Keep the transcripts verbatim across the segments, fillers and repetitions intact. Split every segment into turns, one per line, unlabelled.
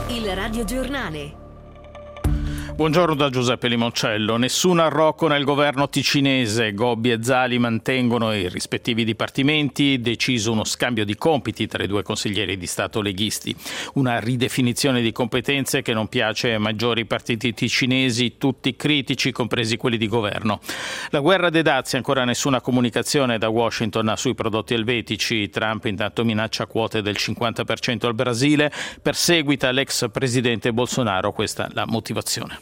Il radiogiornale.
Buongiorno da Giuseppe Limoncello. Nessun arrocco nel governo ticinese. Gobbi e Zali mantengono i rispettivi dipartimenti, deciso uno scambio di compiti tra i due consiglieri di Stato leghisti. Una ridefinizione di competenze che non piace ai maggiori partiti ticinesi, tutti critici, compresi quelli di governo. La guerra dei dazi, ancora nessuna comunicazione da Washington sui prodotti elvetici. Trump intanto minaccia quote del cinquanta per cento al Brasile, perseguita l'ex presidente Bolsonaro, questa la motivazione.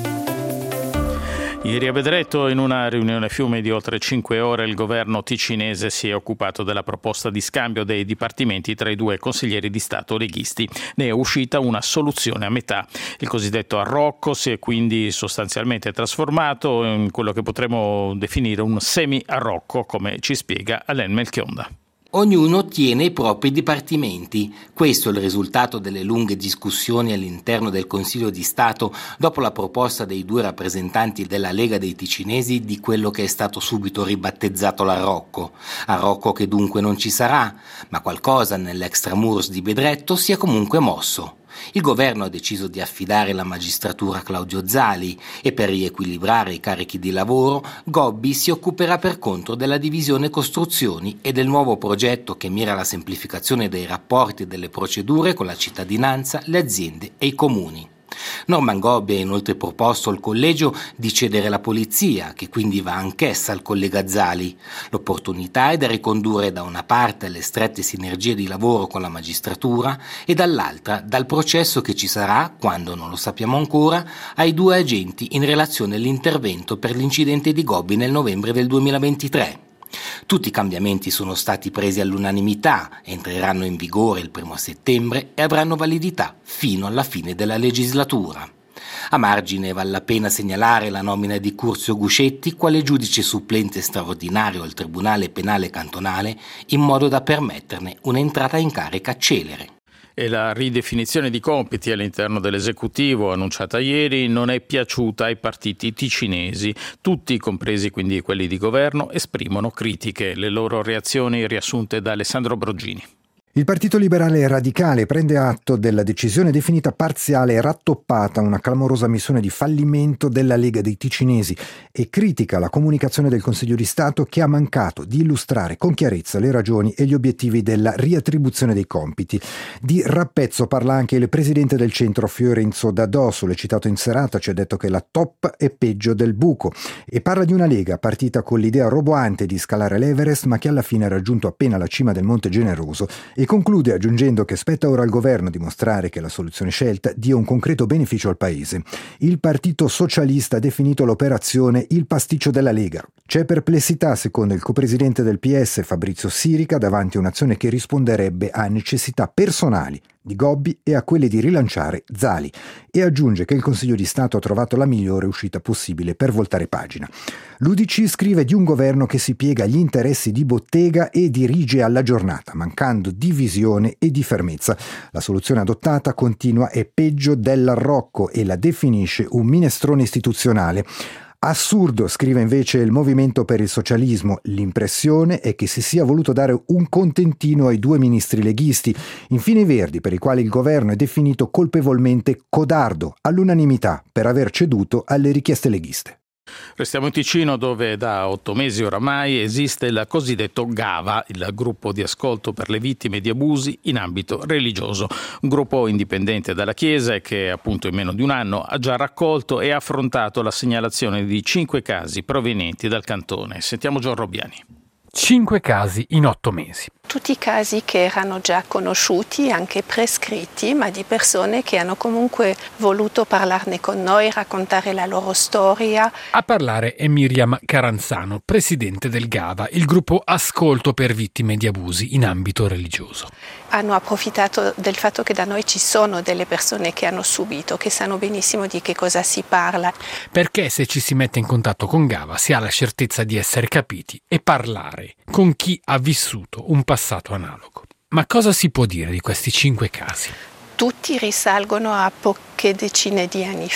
Ieri a Bedretto, in una riunione fiume di oltre cinque ore, il governo ticinese si è occupato della proposta di scambio dei dipartimenti tra i due consiglieri di Stato leghisti. Ne è uscita una soluzione a metà. Il cosiddetto arrocco si è quindi sostanzialmente trasformato in quello che potremmo definire un semi-arrocco, come ci spiega Alain Melchionda.
Ognuno tiene i propri dipartimenti. Questo è il risultato delle lunghe discussioni all'interno del Consiglio di Stato dopo la proposta dei due rappresentanti della Lega dei Ticinesi di quello che è stato subito ribattezzato l'arrocco. Arrocco che dunque non ci sarà, ma qualcosa nell'extramurs di Bedretto si è comunque mosso. Il governo ha deciso di affidare la magistratura a Claudio Zali e per riequilibrare i carichi di lavoro Gobbi si occuperà per conto della divisione costruzioni e del nuovo progetto che mira alla semplificazione dei rapporti e delle procedure con la cittadinanza, le aziende e i comuni. Norman Gobbi ha inoltre proposto al collegio di cedere la polizia, che quindi va anch'essa al collega Zali. L'opportunità è da ricondurre da una parte alle strette sinergie di lavoro con la magistratura e dall'altra dal processo che ci sarà, quando non lo sappiamo ancora, ai due agenti in relazione all'intervento per l'incidente di Gobbi nel novembre del duemilaventitré. Tutti i cambiamenti sono stati presi all'unanimità, entreranno in vigore il primo settembre e avranno validità fino alla fine della legislatura. A margine vale la pena segnalare la nomina di Curzio Guscetti quale giudice supplente straordinario al Tribunale Penale Cantonale, in modo da permetterne un'entrata in carica celere.
E la ridefinizione di compiti all'interno dell'esecutivo annunciata ieri non è piaciuta ai partiti ticinesi. Tutti, compresi quindi quelli di governo, esprimono critiche. Le loro reazioni riassunte da Alessandro Brogini.
Il Partito Liberale Radicale prende atto della decisione definita parziale e rattoppata, una clamorosa missione di fallimento della Lega dei Ticinesi, e critica la comunicazione del Consiglio di Stato che ha mancato di illustrare con chiarezza le ragioni e gli obiettivi della riattribuzione dei compiti. Di rappezzo parla anche il presidente del centro Fiorenzo Dadò, sollecitato in serata, ci ha detto che la top è peggio del buco, e parla di una Lega partita con l'idea roboante di scalare l'Everest ma che alla fine ha raggiunto appena la cima del Monte Generoso. E conclude aggiungendo che spetta ora al governo dimostrare che la soluzione scelta dia un concreto beneficio al paese. Il Partito Socialista ha definito l'operazione il pasticcio della Lega. C'è perplessità, secondo il copresidente del P S Fabrizio Sirica, davanti a un'azione che risponderebbe a necessità personali di Gobbi e a quelle di rilanciare Zali, e aggiunge che il Consiglio di Stato ha trovato la migliore uscita possibile per voltare pagina. L'U D C scrive di un governo che si piega agli interessi di bottega e dirige alla giornata, mancando di visione e di fermezza. La soluzione adottata, continua, è peggio dell'arrocco e la definisce un minestrone istituzionale. Assurdo, scrive invece il Movimento per il Socialismo. L'impressione è che si sia voluto dare un contentino ai due ministri leghisti. Infine i Verdi, per i quali il governo è definito colpevolmente codardo all'unanimità per aver ceduto alle richieste leghiste.
Restiamo in Ticino, dove da otto mesi oramai esiste il cosiddetto GAVA, il gruppo di ascolto per le vittime di abusi in ambito religioso, un gruppo indipendente dalla Chiesa e che appunto in meno di un anno ha già raccolto e affrontato la segnalazione di cinque casi provenienti dal cantone. Sentiamo Gian Robbiani.
Cinque casi in otto mesi.
Tutti casi che erano già conosciuti, anche prescritti, ma di persone che hanno comunque voluto parlarne con noi, raccontare la loro storia.
A parlare è Miriam Caranzano, presidente del GAVA, il gruppo Ascolto per vittime di abusi in ambito religioso.
Hanno approfittato del fatto che da noi ci sono delle persone che hanno subito, che sanno benissimo di che cosa si parla.
Perché se ci si mette in contatto con GAVA si ha la certezza di essere capiti e parlare con chi ha vissuto un passato analogo. Ma cosa si può dire di questi cinque casi?
Tutti risalgono a poche decine di anni fa.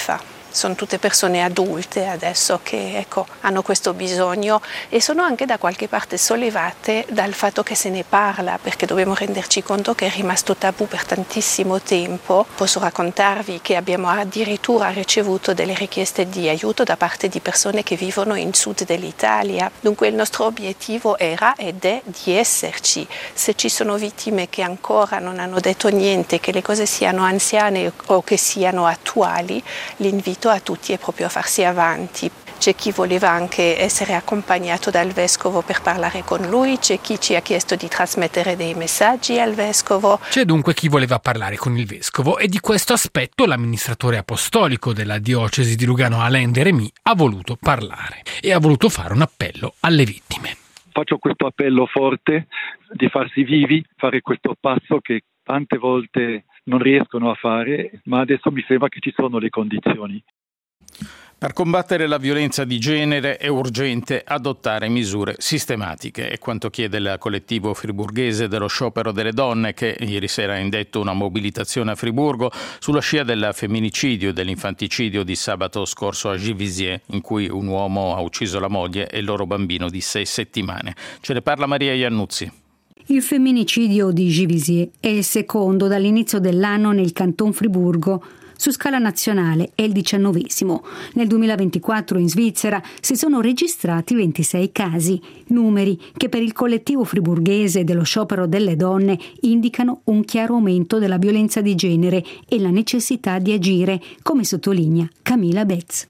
sono tutte persone adulte adesso che ecco, hanno questo bisogno e sono anche da qualche parte sollevate dal fatto che se ne parla, perché dobbiamo renderci conto che è rimasto tabù per tantissimo tempo. Posso raccontarvi che abbiamo addirittura ricevuto delle richieste di aiuto da parte di persone che vivono in sud dell'Italia. Dunque il nostro obiettivo era ed è di esserci. Se ci sono vittime che ancora non hanno detto niente, che le cose siano anziane o che siano attuali, l'invito a tutti è proprio a farsi avanti. C'è chi voleva anche essere accompagnato dal vescovo per parlare con lui, c'è chi ci ha chiesto di trasmettere dei messaggi al vescovo.
C'è dunque chi voleva parlare con il vescovo e di questo aspetto l'amministratore apostolico della diocesi di Lugano, Alain de Remy, ha voluto parlare e ha voluto fare un appello alle vittime.
Faccio questo appello forte di farsi vivi, fare questo passo che tante volte non riescono a fare, ma adesso mi sembra che ci sono le condizioni.
Per combattere la violenza di genere è urgente adottare misure sistematiche, è quanto chiede il collettivo friburghese dello sciopero delle donne che ieri sera ha indetto una mobilitazione a Friburgo sulla scia del femminicidio e dell'infanticidio di sabato scorso a Givisiez, in cui un uomo ha ucciso la moglie e il loro bambino di sei settimane. Ce ne parla Maria Iannuzzi.
Il femminicidio di Givisiez è il secondo dall'inizio dell'anno nel Canton Friburgo. Su scala nazionale è il diciannovesimo. Nel duemilaventiquattro in Svizzera si sono registrati ventisei casi, numeri che per il collettivo friburghese dello sciopero delle donne indicano un chiaro aumento della violenza di genere e la necessità di agire, come sottolinea Camilla Betz.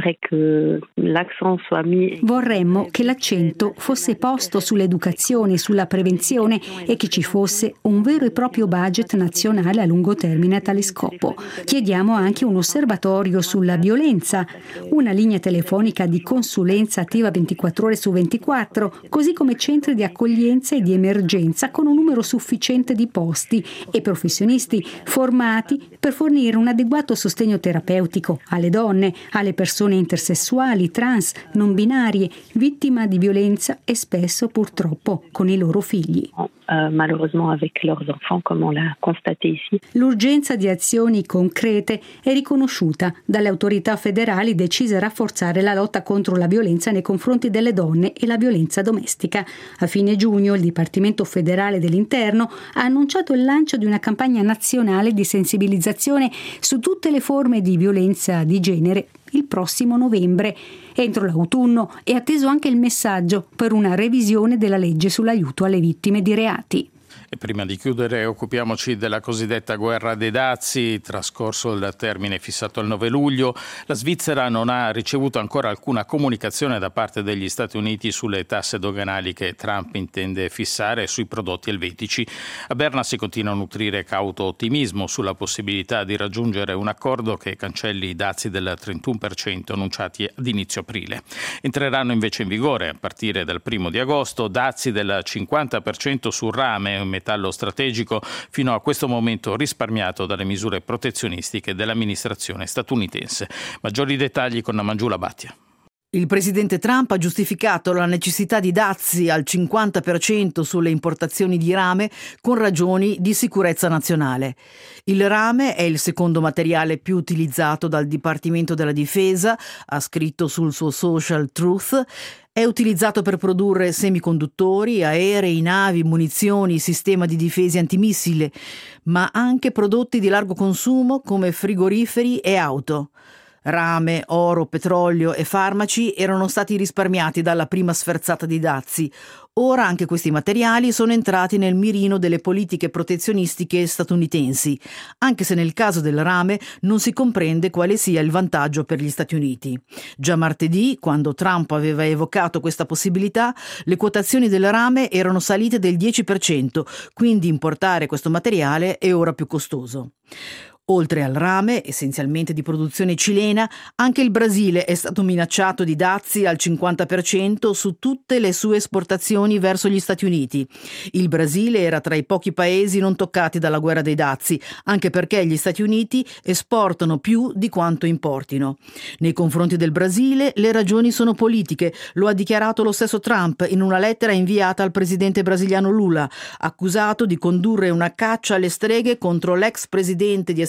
Vorremmo che l'accento fosse posto sull'educazione e sulla prevenzione e che ci fosse un vero e proprio budget nazionale a lungo termine a tale scopo. Chiediamo anche un osservatorio sulla violenza, una linea telefonica di consulenza attiva ventiquattro ore su ventiquattro, così come centri di accoglienza e di emergenza con un numero sufficiente di posti e professionisti formati per fornire un adeguato sostegno terapeutico alle donne, alle persone intersessuali, trans, non binarie, vittime di violenza e spesso purtroppo con i loro figli.
Malheureusement avec leurs enfants, comme on l'a constaté ici.
L'urgenza di azioni concrete è riconosciuta dalle autorità federali decise a rafforzare la lotta contro la violenza nei confronti delle donne e la violenza domestica. A fine giugno il Dipartimento federale dell'Interno ha annunciato il lancio di una campagna nazionale di sensibilizzazione su tutte le forme di violenza di genere il prossimo novembre. Entro l'autunno è atteso anche il messaggio per una revisione della legge sull'aiuto alle vittime di reati.
E prima di chiudere occupiamoci della cosiddetta guerra dei dazi, trascorso il termine fissato al nove luglio. La Svizzera non ha ricevuto ancora alcuna comunicazione da parte degli Stati Uniti sulle tasse doganali che Trump intende fissare sui prodotti elvetici. A Berna si continua a nutrire cauto ottimismo sulla possibilità di raggiungere un accordo che cancelli i dazi del trentuno per cento annunciati ad inizio aprile. Entreranno invece in vigore a partire dal primo di agosto dazi del cinquanta per cento sul rame, un metallo strategico fino a questo momento risparmiato dalle misure protezionistiche dell'amministrazione statunitense. Maggiori dettagli con Mangiula Battia.
Il presidente Trump ha giustificato la necessità di dazi al cinquanta per cento sulle importazioni di rame con ragioni di sicurezza nazionale. Il rame è il secondo materiale più utilizzato dal Dipartimento della Difesa, ha scritto sul suo social Truth. È utilizzato per produrre semiconduttori, aerei, navi, munizioni, sistema di difesa antimissile, ma anche prodotti di largo consumo come frigoriferi e auto. Rame, oro, petrolio e farmaci erano stati risparmiati dalla prima sferzata di dazi. Ora anche questi materiali sono entrati nel mirino delle politiche protezionistiche statunitensi, anche se nel caso del rame non si comprende quale sia il vantaggio per gli Stati Uniti. Già martedì, quando Trump aveva evocato questa possibilità, le quotazioni del rame erano salite del dieci per cento, quindi importare questo materiale è ora più costoso. Oltre al rame, essenzialmente di produzione cilena, anche il Brasile è stato minacciato di dazi al cinquanta per cento su tutte le sue esportazioni verso gli Stati Uniti. Il Brasile era tra i pochi paesi non toccati dalla guerra dei dazi, anche perché gli Stati Uniti esportano più di quanto importino. Nei confronti del Brasile le ragioni sono politiche, lo ha dichiarato lo stesso Trump in una lettera inviata al presidente brasiliano Lula, accusato di condurre una caccia alle streghe contro l'ex presidente di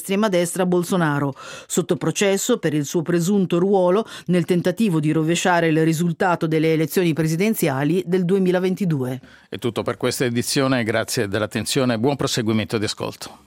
dell'estrema destra Bolsonaro, sotto processo per il suo presunto ruolo nel tentativo di rovesciare il risultato delle elezioni presidenziali del duemilaventidue.
È tutto per questa edizione, grazie dell'attenzione e buon proseguimento di ascolto.